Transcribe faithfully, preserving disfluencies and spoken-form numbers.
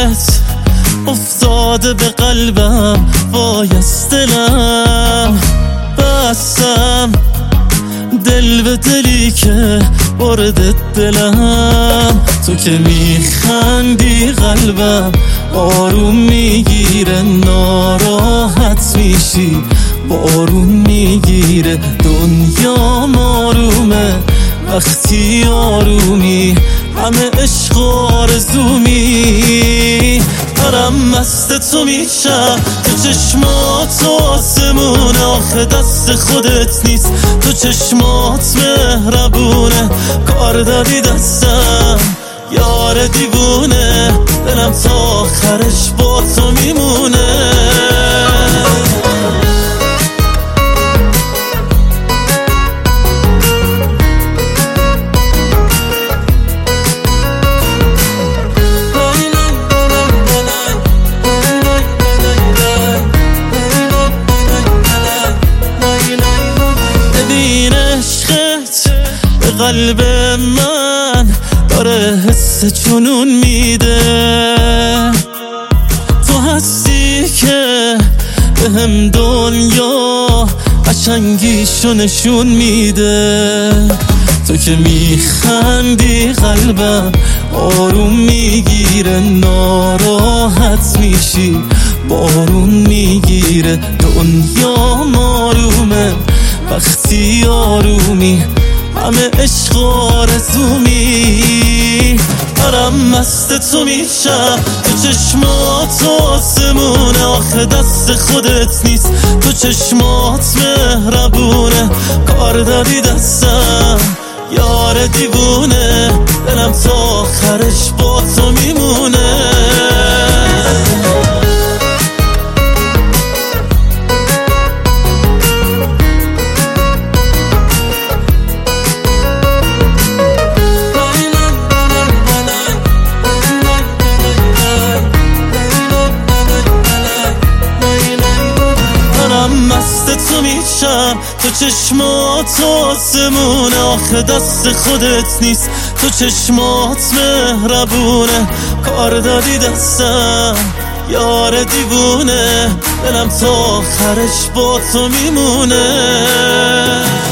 عشقت افتاده به قلبم، وای از دلم بستم دل به دلی که برده دلم. تو که میخندی قلبم آروم میگیره، ناراحت میشی بارون میگیره. دنیا آرومه وقتی آرومی، همه عشق آرزومی. دارم مست تو میشم، تو چشمات آسمونه، آخه دست خودت نیست، تو چشمات مهربونه. کار داری دستم یار دیوونه، دلم تا آخرش با تو میمونه. قلب من داره حس جنون میده، تو هستی که به هم دنیا قشنگیشو نشون میده. تو که میخندی قلبم آروم میگیره، ناراحت میشی بارون میگیره. دنیا آرومه وقتی آرومی، همه عشق آرزومی. دارم مست تو میشم، تو چشمات آسمونه، آخه دست خودت نیست، تو چشمات مهربونه. کار داری دستم یار دیوونه، دلم تا آخرش با تو میمونه. مست تو میشم، تو چشمات آسمونه، آخه دست خودت نیست، تو چشمات مهربونه. کار داری دستم یار دیوونه، دلم تا آخرش با تو میمونه.